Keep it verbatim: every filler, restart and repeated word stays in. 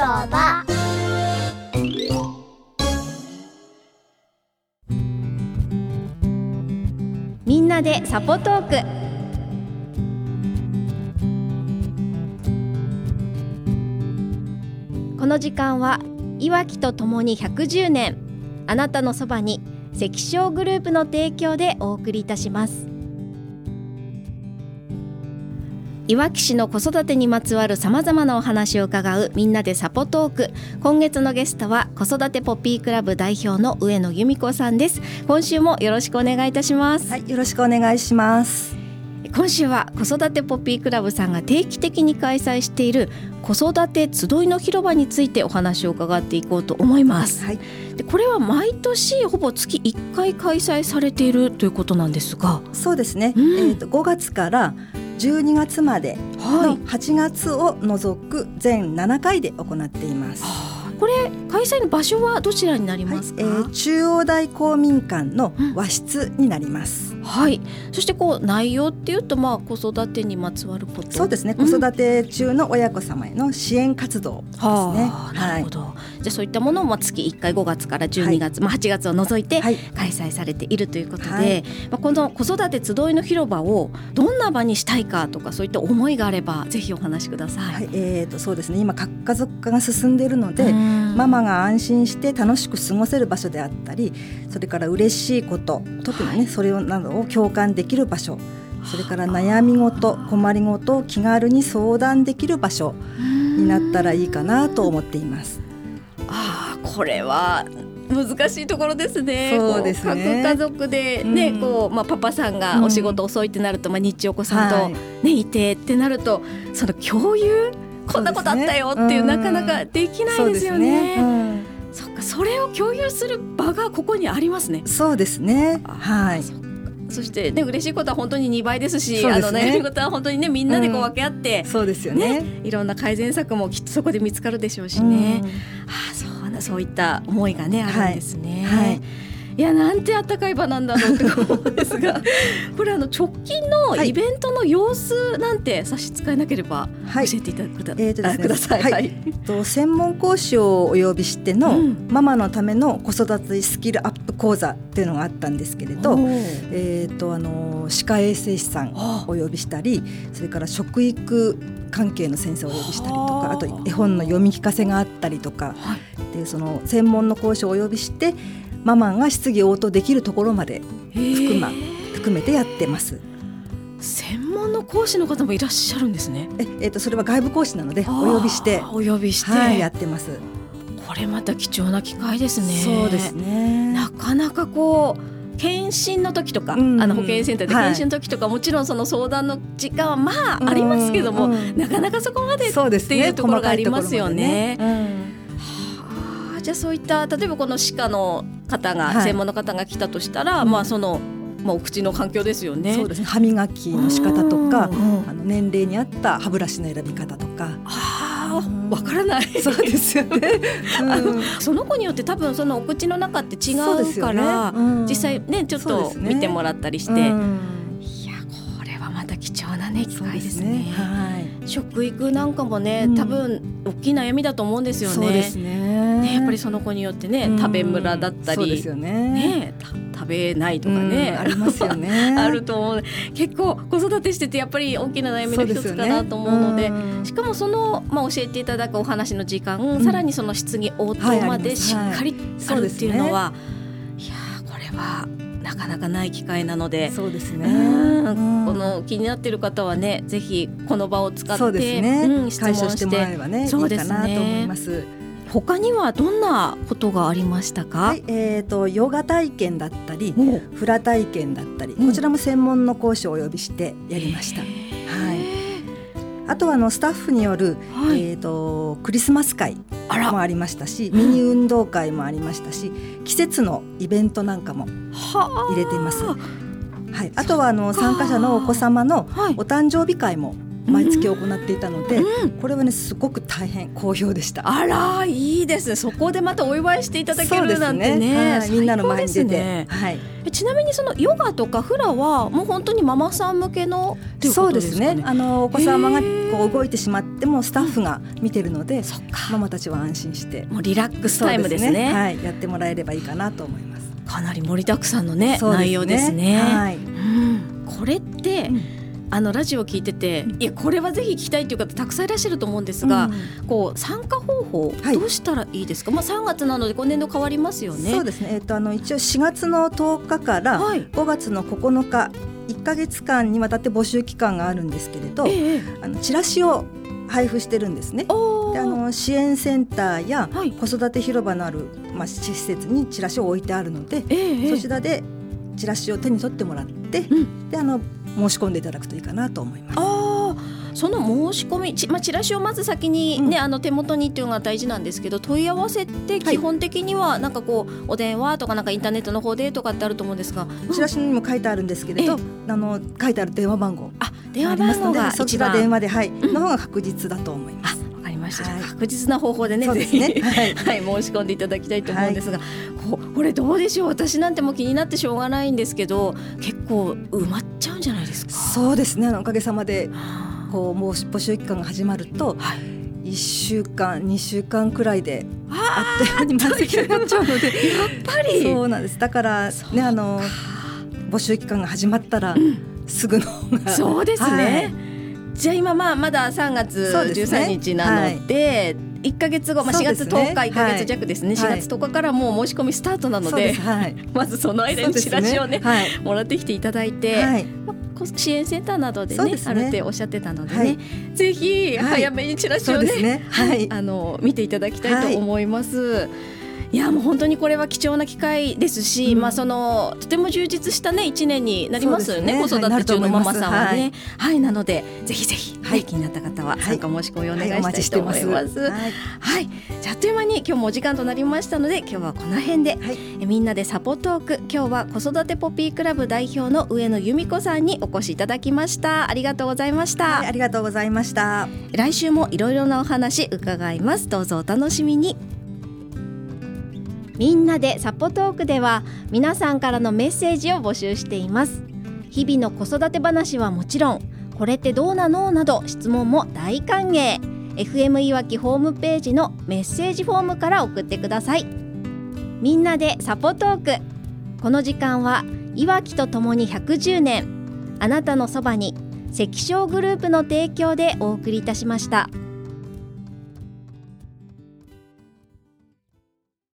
場。 みんなでサポトーク。この時間はいわきとともにひゃくじゅうねん、あなたのそばに関商グループの提供でお送りいたします。いわき市の子育てにまつわるさまざまなお話を伺うみんなでサポトーク。今月のゲストは子育てポピークラブ代表の上野由美子さんです。今週もよろしくお願いいたします。 はい、よろしくお願いします。 今週は子育てポピークラブさんが定期的に開催している子育て集いの広場についてお話を伺っていこうと思います。はい、でこれは毎年ほぼ月いっかい開催されているということなんですが。 そうですね、 うん、 えーと、ごがつからじゅうにがつまでのはちがつを除く全ななかいで行っています。 はい、これ開催の場所はどちらになりますか？ はい、えー、中央大公民館の和室になります。 うん、はい。そしてこう内容っていうと、まあ子育てにまつわること。 そうですね、子育て中の親子様への支援活動ですね。 はあ、なるほど。はい、じゃあそういったものも月いっかいごがつからじゅうにがつ、はい、まあ、はちがつを除いて開催されているということで、はい、まあ、この子育て集いの広場をどんな場にしたいかとか、そういった思いがあればぜひお話しください。 はい、えーと、そうですね、今核家族化が進んでいるので、ママが安心して楽しく過ごせる場所であったり、それから嬉しいこと、特にね、はい、それなどを共感できる場所、それから悩み事、困り事を気軽に相談できる場所になったらいいかなと思っています。 ああ、これは難しいところですね。 そうですね、 各家族で、ね、うん、こうまあ、パパさんがお仕事遅いってなると、うん、まあ、日中お子さんと、ね、はい、いてってなると、その共有、こんなことあったよっていう、うん、なかなかできないですよね。そっか、それを共有する場がここにありますね。 そうですね。はい。 そして、ね、嬉しいことは本当ににばいですし、あの悩み事は本当に、ね、みんなでこう分け合って、 うん、そうですよね。 ね、いろんな改善策もきっとそこで見つかるでしょうしね。うん、ああ、そうな、そういった思いが、ね、あるんですね。はいはい、いや、なんてあったかい場なんだろうって思うんですがこれあの直近のイベントの様子なんて差し支えなければ教えていただくだ、はい、えーとですね、ください。はいはい、 と専門講師をお呼びしての、うん、ママのための子育てスキルアップ講座っていうのがあったんですけれど、えーとあの歯科衛生士さんをお呼びしたり、それから食育関係の先生をお呼びしたりとか、あと絵本の読み聞かせがあったりとか、はい、でその専門の講師をお呼びしてママが質疑応答できるところまで含, ま含めてやってます。 専門の講師の方もいらっしゃるんですね。 え、えー、とそれは外部講師なのでお呼びしてお呼びして、 はい、やってます。 これまた貴重な機会ですね。 そうですね。 なかなかこう検診の時とか、うん、あの保健センターで検診の時とか、はい、もちろんその相談の時間はまあありますけども、うん、なかなかそこまでっていうところがありますよね。じゃあそういった例えばこの歯科の方が、はい、専門の方が来たとしたら、まあそのまあ、お口の環境ですよね。 そうですね、歯磨きの仕方とか、あの年齢に合った歯ブラシの選び方とか、 あー、わからない。 そうですよね、うん、 あのその子によって多分そのお口の中って違うから、ね、うん、実際ねちょっと見てもらったりして、ね、うん、いやこれはまた貴重な、ね、機会ですね。ですね、はい、食育なんかもね、うん、多分大きい悩みだと思うんですよね。 そうですね、 ね、やっぱりその子によってね、うん、食べムラだったり、 そうですよね、 ね、食べないとかね、 うん、ありますよねあると思う。結構子育てしててやっぱり大きな悩みの一つかなと思うの で, うで、ね、うん、しかもその、まあ、教えていただくお話の時間、うん、さらにその質疑応答までしっかりあるっていうのは、はい、いやこれはなかなかない機会なので、 そうですね、 うん、この気になっている方はね、ぜひこの場を使って、 そうですね、うん、質問して解消してもらえばね、 いいかなと思います。 他にはどんなことがありましたか？ はい、えーと、ヨガ体験だったりフラ体験だったり、こちらも専門の講師をお呼びしてやりました。はい、あとはあのスタッフによる、はい、えーと、クリスマス会もありましたし、ミニ運動会もありましたし、季節のイベントなんかも入れています。はい、あとはあの参加者のお子様のお誕生日会も毎月行っていたので、うん、これはねすごく大変好評でした。 あらいいですね。そこでまたお祝いしていただけるなんて ね, ね、 はい、みんなの前に出て、ね、 はい、ちなみにそのヨガとかフラはもう本当にママさん向けのっていうことですかね。 そうですね。あのお子様がこう動いてしまってもスタッフが見てるので、うん、ママたちは安心してもうリラックスタイムです ね, ですね、 はい、やってもらえればいいかなと思います。 かなり盛りだくさんの、ね、内容ですね、はい、うん、これって、うん、あのラジオを聞いてて、いやこれはぜひ聞きたいという方たくさんいらっしゃると思うんですが、うん、こう参加方法どうしたらいいですか。はい、まあ、さんがつなので今年度変わりますよね。 そうですね、えー、とあの一応しがつのとおかからごがつのここのか、いっかげつかんにわたって募集期間があるんですけれど、えー、あのチラシを配布してるんですね。であの支援センターや子育て広場のある、まあ、施設にチラシを置いてあるので、えー、そちらでチラシを手に取ってもらって、うん、であの申し込んでいただくといいかなと思います。 あ、その申し込み、ち、まあ、チラシをまず先に、ね、うん、あの手元にっていうのが大事なんですけど、問い合わせって基本的にはなんかこうお電話とかなんかインターネットの方でとかってあると思うんですが、 チラシにも書いてあるんですけれど、あの書いてある電話番号あ電話番号がそちら電話で、はい、うん、の方が確実だと思います。 わかりました、はい、確実な方法でね、ぜひ、ね、はいはい、申し込んでいただきたいと思うんですが、はい、こ, これどうでしょう。私なんても気になってしょうがないんですけど、結構埋まっちゃうんじゃないですか。 そうですね、あのおかげさまでこうもう募集期間が始まると、はい、いっしゅうかんにしゅうかんくらいであっという間に満席になっちゃうのでやっぱりそうなんです。だからね、あの募集期間が始まったら、うん、すぐの方がそうですね、はい、じゃあ今、まあ、まださんがつじゅうさんにちなので、いっかげつご、まあ、しがつとおか、いっかげつ弱ですね、はい、しがつとおかからもう申し込みスタートなの で, で、はい、まずその間にチラシを ね, ね、はい、もらってきていただいて、はい、支援センターなどで ね, でねあるっておっしゃってたのでね、はい、ぜひ早めにチラシを ね,、はいね、はい、あの見ていただきたいと思います、はい。いやもう本当にこれは貴重な機会ですし、うん、まあ、そのとても充実したねいちねんになりますよ ね, ね子育て中のママさんはね、はいはい、なのでぜひぜひ、はい、気になった方は参加申し込みをお願いしたいと思います。はい、はいはい、じゃあっという間に今日もお時間となりましたので、今日はこの辺で、はい、えみんなでサポトーク、今日は子育てポピークラブ代表の上野由美子さんにお越しいただきました。ありがとうございました。 はい、ありがとうございました。 来週もいろいろなお話伺います。どうぞお楽しみに。みんなでサポトークでは皆さんからのメッセージを募集しています。日々の子育て話はもちろん、これってどうなのなど質問も大歓迎。 エフエム いわきホームページのメッセージフォームから送ってください。みんなでサポトーク、この時間はいわきとともにひゃくじゅうねん、あなたのそばに関商グループの提供でお送りいたしました。